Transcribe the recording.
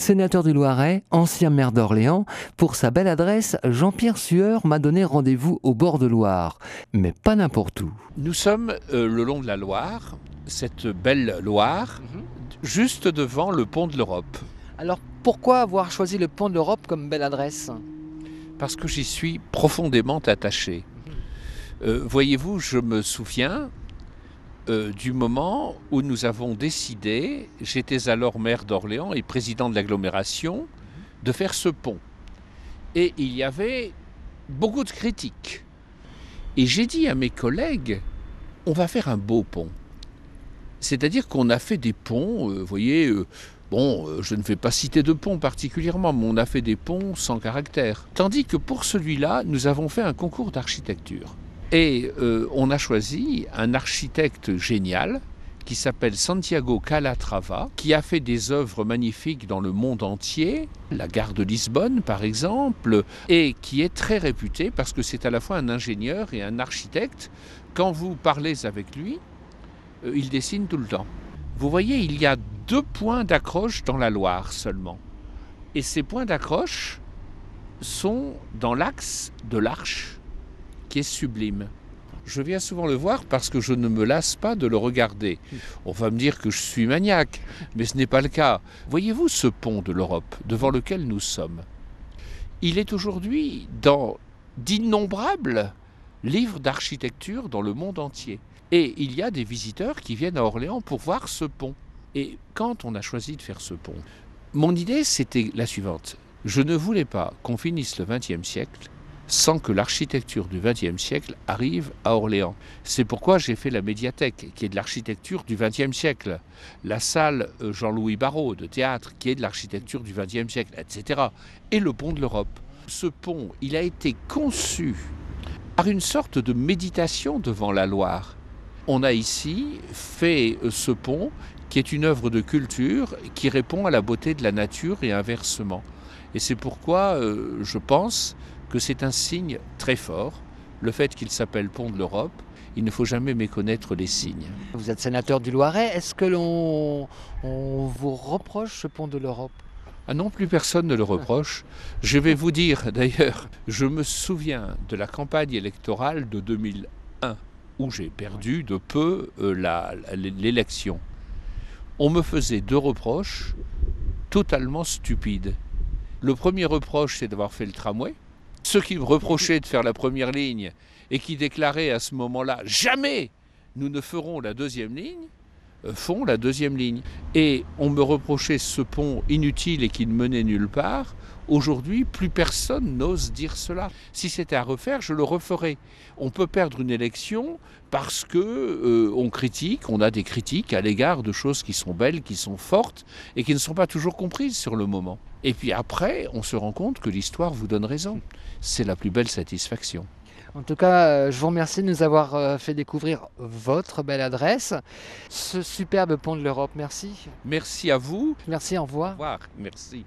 Sénateur du Loiret, ancien maire d'Orléans, pour sa belle adresse, Jean-Pierre Sueur m'a donné rendez-vous au bord de Loire, mais pas n'importe où. Nous sommes le long de la Loire, cette belle Loire, juste devant le pont de l'Europe. Alors pourquoi avoir choisi le pont de l'Europe comme belle adresse? Parce que j'y suis profondément attaché. Voyez-vous, je me souviens du moment où nous avons décidé, j'étais alors maire d'Orléans et président de l'agglomération, de faire ce pont. Et il y avait beaucoup de critiques. Et j'ai dit à mes collègues, on va faire un beau pont. C'est-à-dire qu'on a fait des ponts, vous voyez, je ne vais pas citer de pont particulièrement, mais on a fait des ponts sans caractère. Tandis que pour celui-là, nous avons fait un concours d'architecture. Et on a choisi un architecte génial qui s'appelle Santiago Calatrava, qui a fait des œuvres magnifiques dans le monde entier, la gare de Lisbonne par exemple, et qui est très réputé parce que c'est à la fois un ingénieur et un architecte. Quand vous parlez avec lui, il dessine tout le temps. Vous voyez, il y a 2 points d'accroche dans la Loire seulement. Et ces points d'accroche sont dans l'axe de l'Arche, qui est sublime. Je viens souvent le voir parce que je ne me lasse pas de le regarder. On va me dire que je suis maniaque, mais ce n'est pas le cas. Voyez-vous ce pont de l'Europe devant lequel nous sommes? Il est aujourd'hui dans d'innombrables livres d'architecture dans le monde entier. Et il y a des visiteurs qui viennent à Orléans pour voir ce pont. Et quand on a choisi de faire ce pont, mon idée c'était la suivante. Je ne voulais pas qu'on finisse le XXe siècle sans que l'architecture du XXe siècle arrive à Orléans. C'est pourquoi j'ai fait la médiathèque, qui est de l'architecture du XXe siècle, la salle Jean-Louis Barrault de théâtre, qui est de l'architecture du XXe siècle, etc. Et le pont de l'Europe. Ce pont, il a été conçu par une sorte de méditation devant la Loire. On a ici fait ce pont, qui est une œuvre de culture, qui répond à la beauté de la nature et inversement. Et c'est pourquoi je pense que c'est un signe très fort, le fait qu'il s'appelle Pont de l'Europe. Il ne faut jamais méconnaître les signes. Vous êtes sénateur du Loiret, est-ce que on vous reproche ce pont de l'Europe? Ah non, plus personne ne le reproche. Je vais vous dire d'ailleurs, je me souviens de la campagne électorale de 2001, où j'ai perdu de peu l'élection. On me faisait 2 reproches totalement stupides. Le premier reproche, c'est d'avoir fait le tramway. Ceux qui me reprochaient de faire la première ligne et qui déclaraient à ce moment-là « Jamais nous ne ferons la 2e ligne », font la 2e ligne. Et on me reprochait ce pont inutile et qui ne menait nulle part. Aujourd'hui, plus personne n'ose dire cela. Si c'était à refaire, je le referais. On peut perdre une élection parce que on critique, on a des critiques à l'égard de choses qui sont belles, qui sont fortes et qui ne sont pas toujours comprises sur le moment. Et puis après, on se rend compte que l'histoire vous donne raison. C'est la plus belle satisfaction. En tout cas, je vous remercie de nous avoir fait découvrir votre belle adresse, ce superbe pont de l'Europe. Merci. Merci à vous. Merci, au revoir. Au revoir. Merci.